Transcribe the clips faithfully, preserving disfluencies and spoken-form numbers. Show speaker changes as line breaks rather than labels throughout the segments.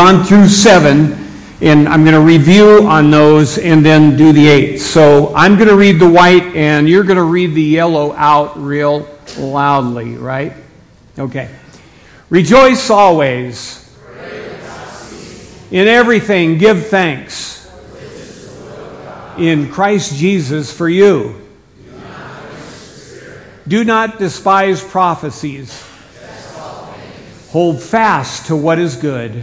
gone through seven, and I'm going to review on those and then do the eighth. So I'm going to read the white, and you're going to read the yellow out real loudly, right? Okay. Rejoice always. In everything, give thanks. In Christ Jesus for you. Do not despise prophecies. Hold fast to what is good.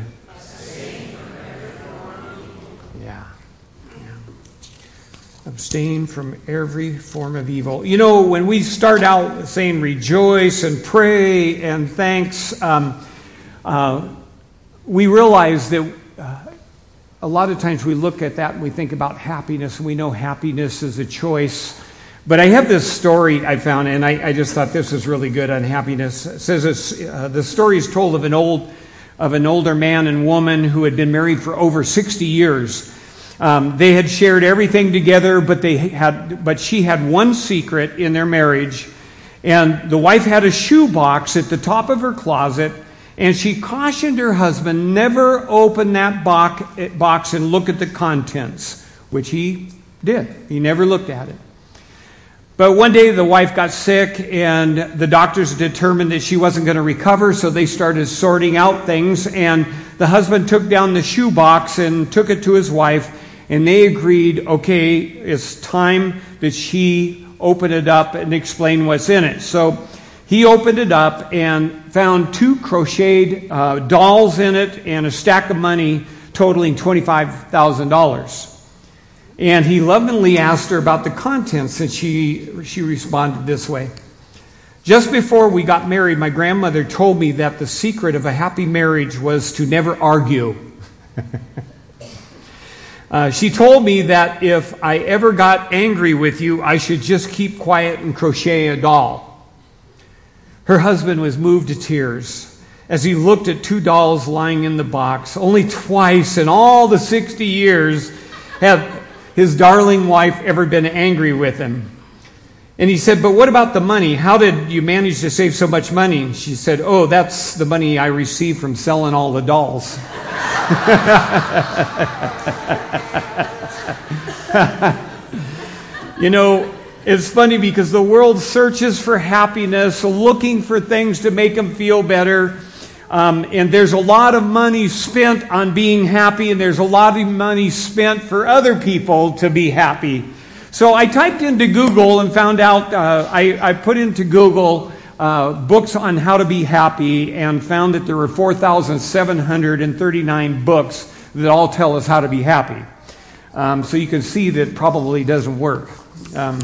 Yeah. yeah. Abstain from every form of evil. You know, when we start out saying rejoice and pray and thanks, um, uh, we realize that uh, a lot of times we look at that and we think about happiness, and we know happiness is a choice. But I have this story I found, and I, I just thought this was really good on happiness. It says it's, uh, the story is told of an old, of an older man and woman who had been married for over sixty years. Um, they had shared everything together, but they had, but she had one secret in their marriage, and the wife had a shoe box at the top of her closet, and she cautioned her husband never open that box, box and look at the contents, which he did. He never looked at it. But one day the wife got sick, and the doctors determined that she wasn't going to recover, so they started sorting out things, and the husband took down the shoe box and took it to his wife, and they agreed, okay, it's time that she open it up and explain what's in it. So he opened it up and found two crocheted uh, dolls in it and a stack of money totaling twenty-five thousand dollars. And he lovingly asked her about the contents, and she she responded this way. Just before we got married, my grandmother told me that the secret of a happy marriage was to never argue. uh, she told me that if I ever got angry with you, I should just keep quiet and crochet a doll. Her husband was moved to tears as he looked at two dolls lying in the box. Only twice in all the sixty years have his darling wife ever been angry with him. And he said, but what about the money? How did you manage to save so much money? And she said, oh, that's the money I received from selling all the dolls. You know, it's funny because the world searches for happiness, looking for things to make them feel better. Um, and there's a lot of money spent on being happy, and there's a lot of money spent for other people to be happy. So I typed into Google and found out, uh, I, I put into Google uh, books on how to be happy, and found that there were four thousand seven hundred thirty-nine books that all tell us how to be happy. Um, so you can see that it probably doesn't work. Um,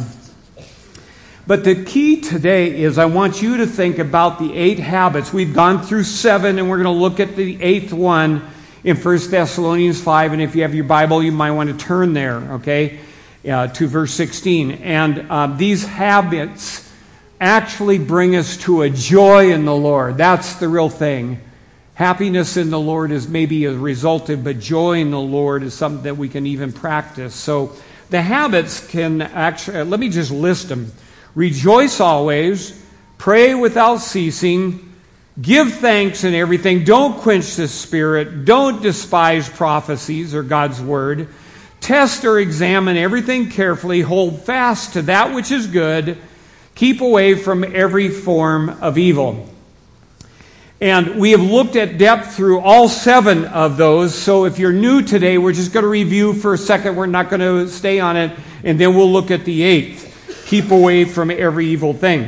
But the key today is I want you to think about the eight habits. We've gone through seven, and we're going to look at the eighth one in First Thessalonians five. And if you have your Bible, you might want to turn there, okay, uh, to verse sixteen. And uh, these habits actually bring us to a joy in the Lord. That's the real thing. Happiness in the Lord is maybe a resultant, but joy in the Lord is something that we can even practice. So the habits can actually, uh, let me just list them. Rejoice always, pray without ceasing, give thanks in everything, don't quench the spirit, don't despise prophecies or God's word, test or examine everything carefully, hold fast to that which is good, keep away from every form of evil. And we have looked at depth through all seven of those, so if you're new today, we're just going to review for a second, we're not going to stay on it, and then we'll look at the eighth. Keep away from every evil thing.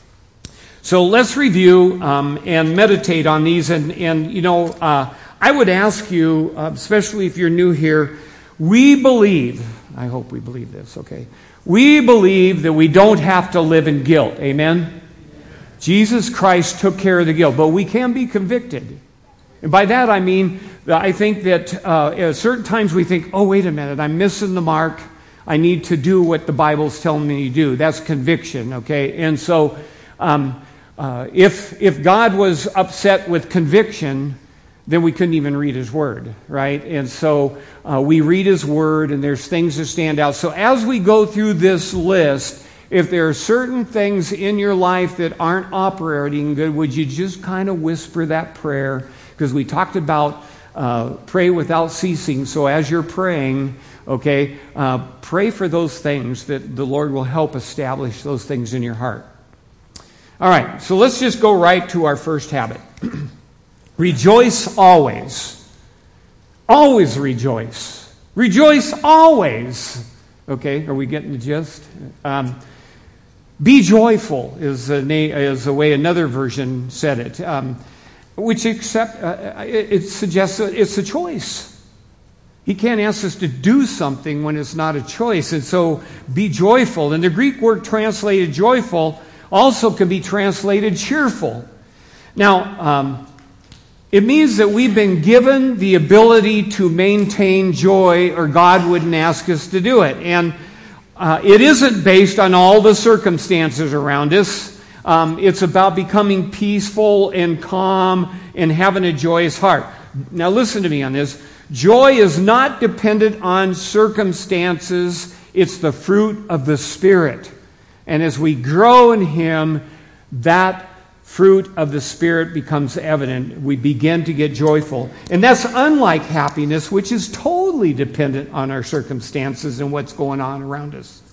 So let's review um, and meditate on these. And, and you know, uh, I would ask you, uh, especially if you're new here, we believe, I hope we believe this, okay? We believe that we don't have to live in guilt. Amen? Jesus Christ took care of the guilt, but we can be convicted. And by that I mean, I think that uh, at certain times we think, oh, wait a minute, I'm missing the mark. I need to do what the Bible's telling me to do. That's conviction, okay? And so um, uh, if if God was upset with conviction, then we couldn't even read His Word, right? And so uh, we read His Word, and there's things that stand out. So as we go through this list, if there are certain things in your life that aren't operating good, would you just kind of whisper that prayer? Because we talked about uh, pray without ceasing. So as you're praying, okay, uh, pray for those things that the Lord will help establish those things in your heart. All right, so let's just go right to our first habit. Rejoice always. Always rejoice. Rejoice always. Okay, are we getting the gist? Um, be joyful is a, na- is a way another version said it, um, which accept, uh, it, it suggests that it's a choice. He can't ask us to do something when it's not a choice. And so be joyful. And the Greek word translated joyful also can be translated cheerful. Now, um, it means that we've been given the ability to maintain joy, or God wouldn't ask us to do it. And uh, it isn't based on all the circumstances around us. Um, it's about becoming peaceful and calm and having a joyous heart. Now listen to me on this. Joy is not dependent on circumstances. It's the fruit of the Spirit. And as we grow in Him, that fruit of the Spirit becomes evident. We begin to get joyful. And that's unlike happiness, which is totally dependent on our circumstances and what's going on around us.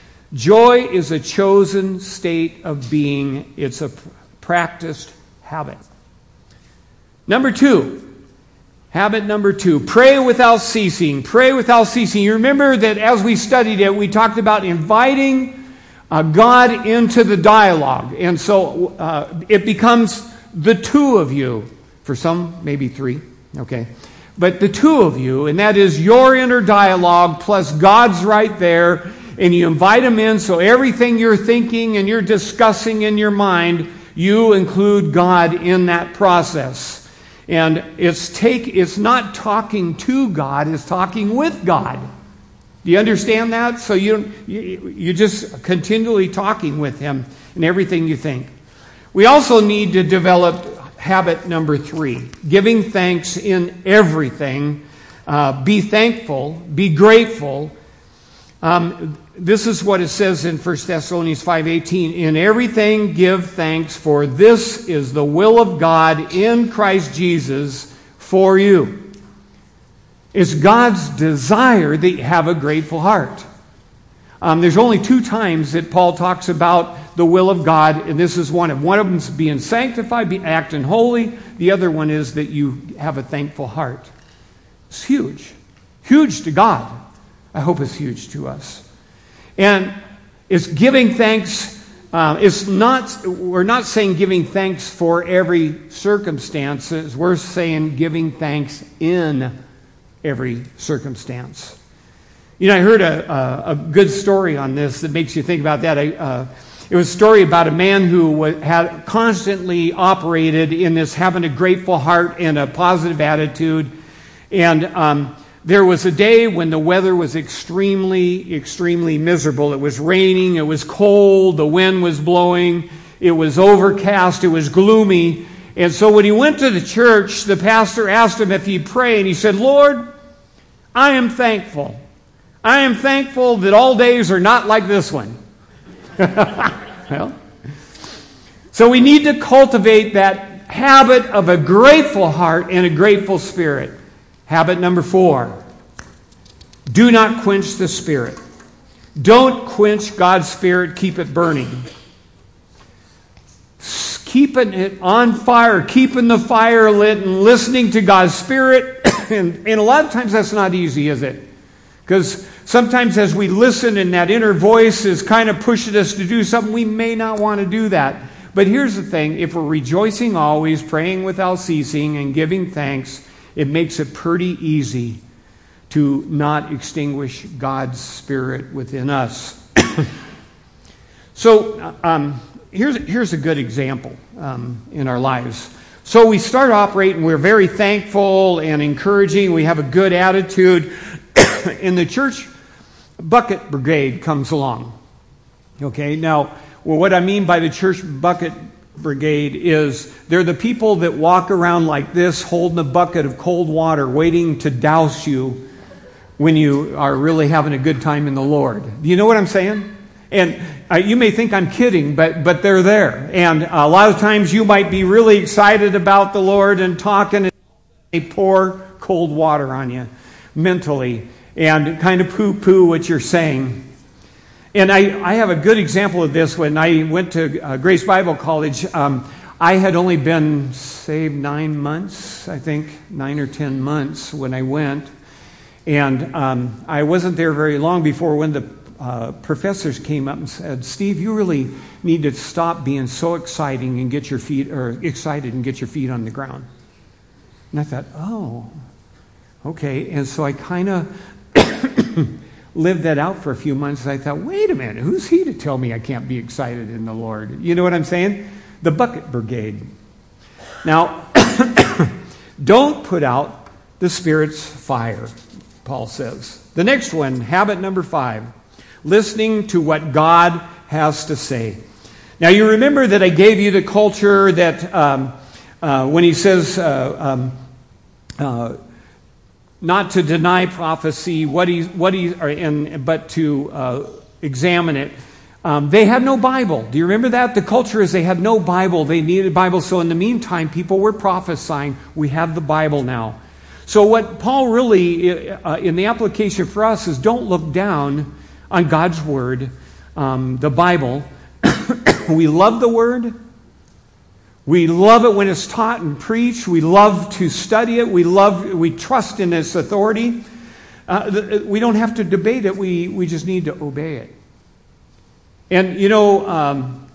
Joy is a chosen state of being. It's a practiced habit. Number two. Habit number two, pray without ceasing. Pray without ceasing. You remember that as we studied it, we talked about inviting uh, God into the dialogue. And so uh, it becomes the two of you. For some, maybe three. Okay. But the two of you, and that is your inner dialogue plus God's right there. And you invite Him in, so everything you're thinking and you're discussing in your mind, you include God in that process. And it's take it's not talking to God, it's talking with God. Do you understand that? So you you you're just continually talking with Him in everything you think. We also need to develop habit number three, giving thanks in everything. Uh, be thankful, be grateful. Um, this is what it says in First Thessalonians five eighteen. In everything give thanks, for this is the will of God in Christ Jesus for you. It's God's desire that you have a grateful heart. Um, there's only two times that Paul talks about the will of God, and this is one of them. One of them is being sanctified, be acting holy. The other one is that you have a thankful heart. It's huge. Huge to God. I hope it's huge to us. And it's giving thanks. Uh, it's not. We're not saying giving thanks for every circumstance. We're saying giving thanks in every circumstance. You know, I heard a, a, a good story on this that makes you think about that. I, uh, it was a story about a man who had constantly operated in this having a grateful heart and a positive attitude, and um, there was a day when the weather was extremely, extremely miserable. It was raining, it was cold, the wind was blowing, it was overcast, it was gloomy. And so when he went to the church, the pastor asked him if he'd pray, and he said, Lord, I am thankful. I am thankful that all days are not like this one. Well, so we need to cultivate that habit of a grateful heart and a grateful spirit. Habit number four, do not quench the Spirit. Don't quench God's Spirit, keep it burning. Keeping it on fire, keeping the fire lit and listening to God's Spirit. and, and a lot of times that's not easy, is it? Because sometimes as we listen and that inner voice is kind of pushing us to do something, we may not want to do that. But here's the thing, if we're rejoicing always, praying without ceasing, and giving thanks, it makes it pretty easy to not extinguish God's Spirit within us. so um, here's, here's a good example um, in our lives. So we start operating, we're very thankful and encouraging, we have a good attitude, and the church bucket brigade comes along. Okay, now, well, what I mean by the church bucket brigade is they're the people that walk around like this holding a bucket of cold water waiting to douse you when you are really having a good time in the Lord. Do you know what I'm saying? And uh, you may think I'm kidding, but but they're there. And a lot of times you might be really excited about the Lord and talking, and they pour cold water on you mentally and kind of poo-poo what you're saying. And I, I have a good example of this. When I went to uh, Grace Bible College, um, I had only been saved nine months, I think, nine or ten months when I went. And um, I wasn't there very long before when the uh, professors came up and said, "Steve, you really need to stop being so exciting and get your feet, or excited and get your feet on the ground." And I thought, oh, okay. And so I kind of lived that out for a few months. I thought, wait a minute, who's he to tell me I can't be excited in the Lord? You know what I'm saying? The bucket brigade. Now, don't put out the Spirit's fire, Paul says. The next one, habit number five, listening to what God has to say. Now, you remember that I gave you the culture that um, uh, when he says uh, um, uh, not to deny prophecy, what he, what he, or, and, but to uh, examine it. Um, they had no Bible. Do you remember that? The culture is they had no Bible. They needed a Bible. So in the meantime, people were prophesying. We have the Bible now. So what Paul really, uh, in the application for us, is don't look down on God's Word, um, the Bible. We love the Word. We love it when it's taught and preached. We love to study it. We love, we trust in its authority. Uh, we don't have to debate it. We, we just need to obey it. And, you know, um,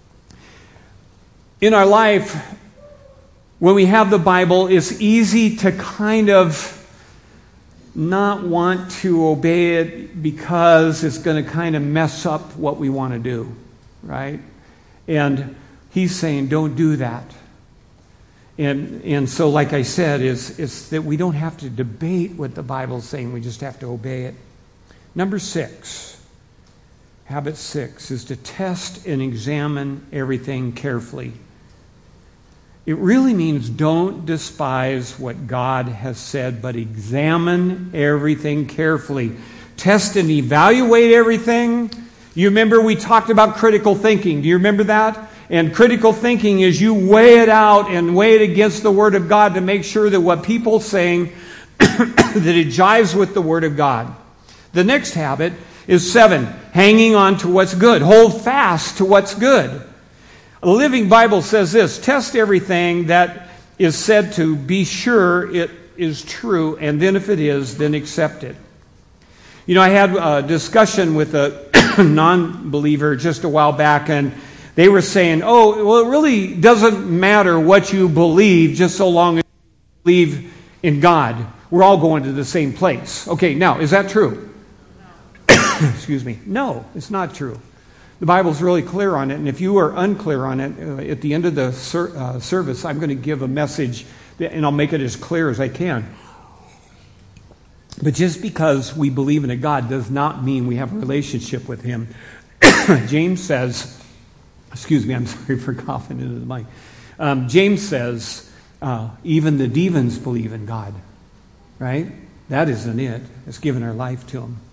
in our life, when we have the Bible, it's easy to kind of not want to obey it because it's going to kind of mess up what we want to do, right? And he's saying, don't do that. And and so, like I said, is is that we don't have to debate what the Bible's saying. We just have to obey it. Number six, habit six, is to test and examine everything carefully. It really means don't despise what God has said, but examine everything carefully. Test and evaluate everything. You remember we talked about critical thinking. Do you remember that? And critical thinking is you weigh it out and weigh it against the Word of God to make sure that what people are saying, that it jives with the Word of God. The next habit is seven, hanging on to what's good. Hold fast to what's good. The Living Bible says this: test everything that is said to be sure it is true, and then if it is, then accept it. You know, I had a discussion with a non-believer just a while back, and they were saying, oh, well, it really doesn't matter what you believe, just so long as you believe in God. We're all going to the same place. Okay, now, is that true? No. Excuse me. No, it's not true. The Bible's really clear on it, and if you are unclear on it, uh, at the end of the ser- uh, service, I'm going to give a message, that, and I'll make it as clear as I can. But just because we believe in a God does not mean we have a relationship with Him. James says, excuse me, I'm sorry for coughing into the mic. Um, James says, uh, even the demons believe in God, right? That isn't it. It's given our life to Him.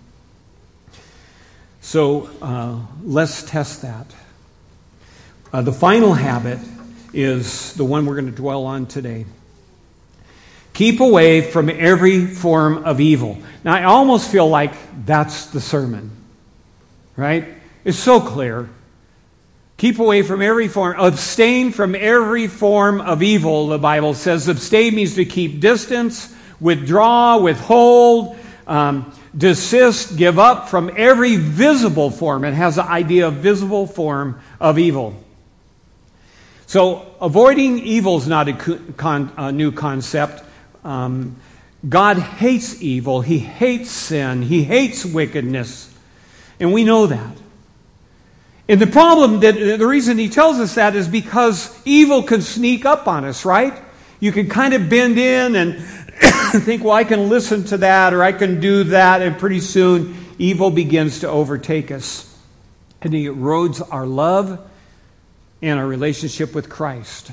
So uh, let's test that. Uh, the final habit is the one we're going to dwell on today. Keep away from every form of evil. Now, I almost feel like that's the sermon, right? It's so clear. Keep away from every form. Abstain from every form of evil, the Bible says. Abstain means to keep distance, withdraw, withhold, um, desist, give up from every visible form. It has the idea of visible form of evil. So avoiding evil is not a, con- a new concept. Um, God hates evil. He hates sin. He hates wickedness. And we know that. And the problem, that the reason he tells us that is because evil can sneak up on us, right? You can kind of bend in and think, well, I can listen to that or I can do that, and pretty soon evil begins to overtake us. And it erodes our love and our relationship with Christ.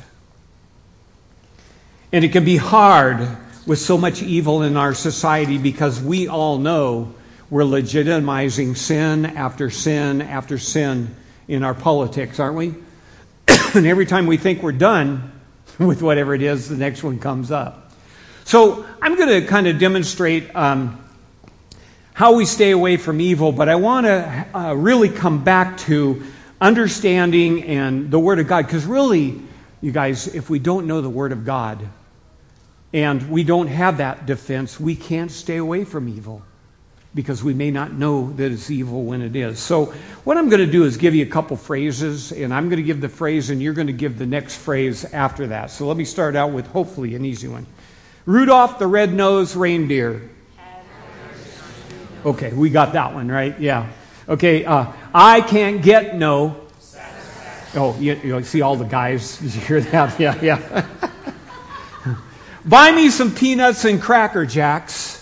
And it can be hard with so much evil in our society because we all know we're legitimizing sin after sin after sin in our politics, aren't we? And every time we think we're done with whatever it is, the next one comes up. So I'm going to kind of demonstrate um, how we stay away from evil, but I want to uh, really come back to understanding and the Word of God, because really, you guys, if we don't know the Word of God and we don't have that defense, we can't stay away from evil because we may not know that it's evil when it is. So what I'm going to do is give you a couple phrases, and I'm going to give the phrase and you're going to give the next phrase after that. So let me start out with hopefully an easy one. Rudolph the Red-Nosed Reindeer. Okay, we got that one, right? Yeah. Okay, uh, I can't get no. Oh, you, you see all the guys. Did you hear that? Yeah, yeah. Buy me some peanuts and Cracker Jacks.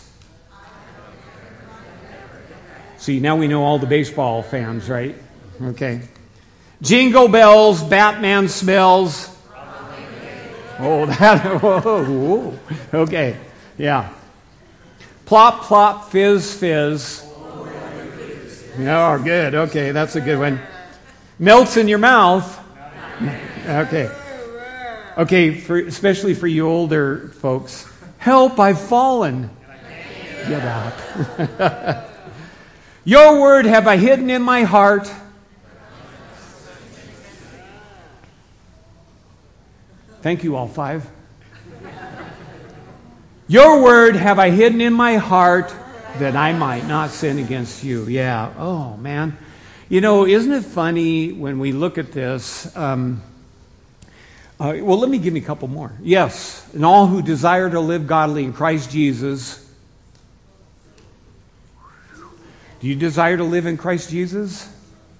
See, now we know all the baseball fans, right? Okay. Jingle bells, Batman smells. Oh, that. Whoa, whoa. Okay, yeah. Plop, plop, fizz, fizz. Oh, good. Okay, that's a good one. Melts in your mouth. Okay. Okay, for, especially for you older folks. Help, I've fallen. Get out. Your word have I hidden in my heart. Thank you, all five. Your word have I hidden in my heart that I might not sin against you. Yeah. Oh, man. You know, isn't it funny when we look at this? Um, uh, well, let me give you a couple more. Yes. And all who desire to live godly in Christ Jesus. Do you desire to live in Christ Jesus?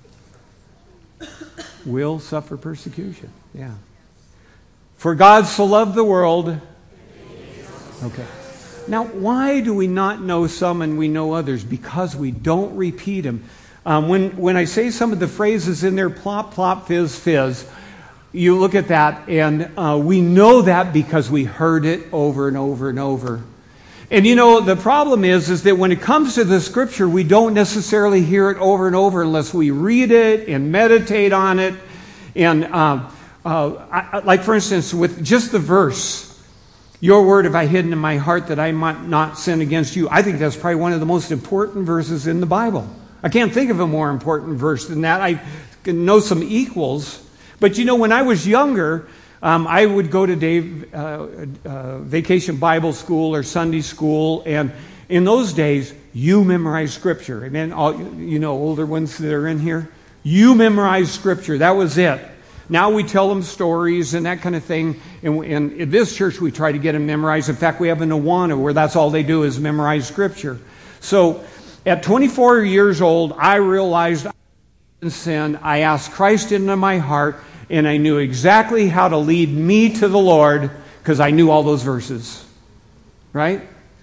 Will suffer persecution. Yeah. For God so loved the world. Okay. Now, why do we not know some and we know others? Because we don't repeat them. Um, when, when I say some of the phrases in there, plop, plop, fizz, fizz, you look at that and uh, we know that because we heard it over and over and over. And you know, the problem is, is that when it comes to the Scripture, we don't necessarily hear it over and over unless we read it and meditate on it. And uh, uh, I, like, for instance, with just the verse, your word have I hidden in my heart that I might not sin against you. I think that's probably one of the most important verses in the Bible. I can't think of a more important verse than that. I can know some equals. But you know, when I was younger, um, I would go to Dave, uh, uh, vacation Bible school or Sunday school. And in those days, you memorize Scripture. Amen. All, you know, older ones that are in here. You memorize Scripture. That was it. Now we tell them stories and that kind of thing. And, and in this church, we try to get them memorized. In fact, we have an Awana where that's all they do is memorize Scripture. So at twenty-four years old, I realized I was in sin. I asked Christ into my heart, and I knew exactly how to lead me to the Lord because I knew all those verses. Right?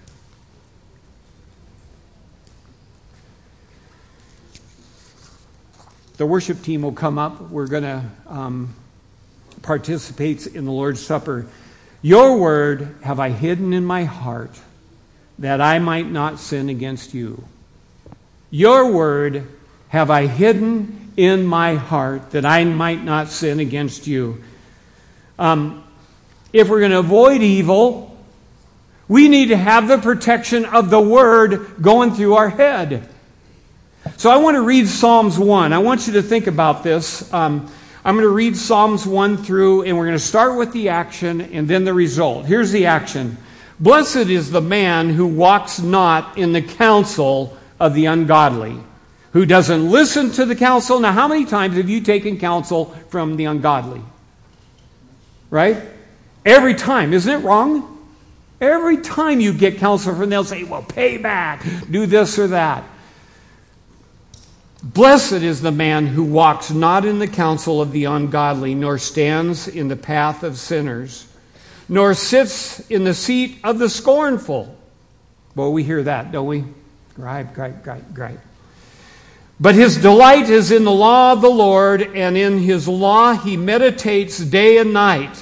The worship team will come up. We're going to um, participate in the Lord's Supper. Your word have I hidden in my heart that I might not sin against you. Your word have I hidden in my heart that I might not sin against you. Um, if we're going to avoid evil, we need to have the protection of the word going through our head. So I want to read Psalms one. I want you to think about this. Um, I'm going to read Psalms one through, and we're going to start with the action and then the result. Here's the action. Blessed is the man who walks not in the counsel of the ungodly, who doesn't listen to the counsel. Now, how many times have you taken counsel from the ungodly? Right? Every time. Isn't it wrong? Every time you get counsel from them, they'll say, well, pay back, do this or that. Blessed is the man who walks not in the counsel of the ungodly, nor stands in the path of sinners, nor sits in the seat of the scornful. Well, we hear that, don't we? Right, right, right, right. But his delight is in the law of the Lord, and in his law he meditates day and night.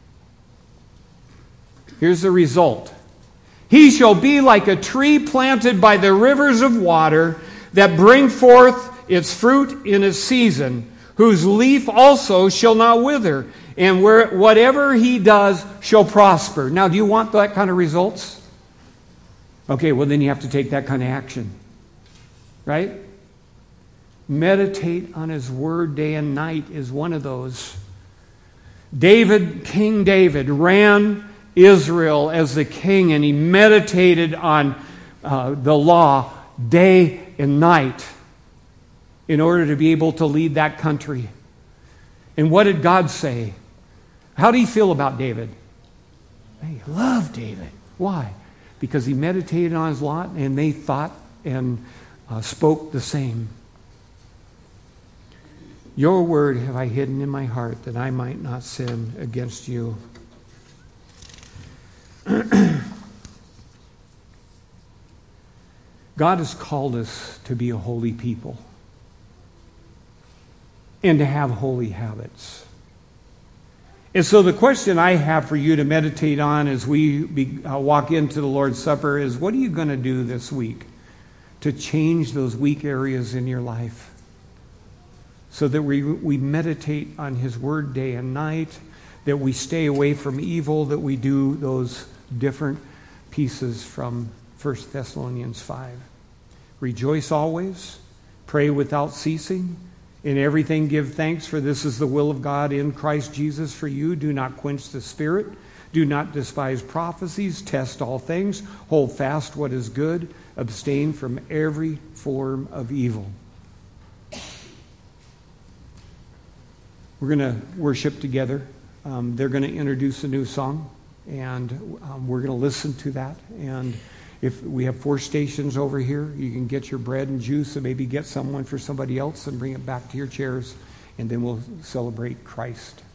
Here's the result. He shall be like a tree planted by the rivers of water, that bring forth its fruit in its season, whose leaf also shall not wither, and where whatever he does shall prosper. Now, do you want that kind of results? Okay, well then you have to take that kind of action. Right? Meditate on his word day and night is one of those. David, King David, ran Israel as the king, and he meditated on uh, the law day and night in order to be able to lead that country. And what did God say? How do you feel about David? They loved David. Why? Because he meditated on his law, and they thought and uh, spoke the same. Your word have I hidden in my heart, that I might not sin against you. God has called us to be a holy people and to have holy habits. And so the question I have for you to meditate on as we be, uh, walk into the Lord's Supper is, what are you going to do this week to change those weak areas in your life so that we, we meditate on his word day and night, that we stay away from evil, that we do those different pieces from First Thessalonians five. Rejoice always, pray without ceasing, in everything give thanks, for this is the will of God in Christ Jesus for you. Do not quench the spirit, do not despise prophecies, test all things, hold fast what is good, abstain from every form of evil. We're going to worship together. Um, they're going to introduce a new song, and um, we're going to listen to that. And if we have four stations over here, you can get your bread and juice and maybe get someone for somebody else and bring it back to your chairs, and then we'll celebrate Christ.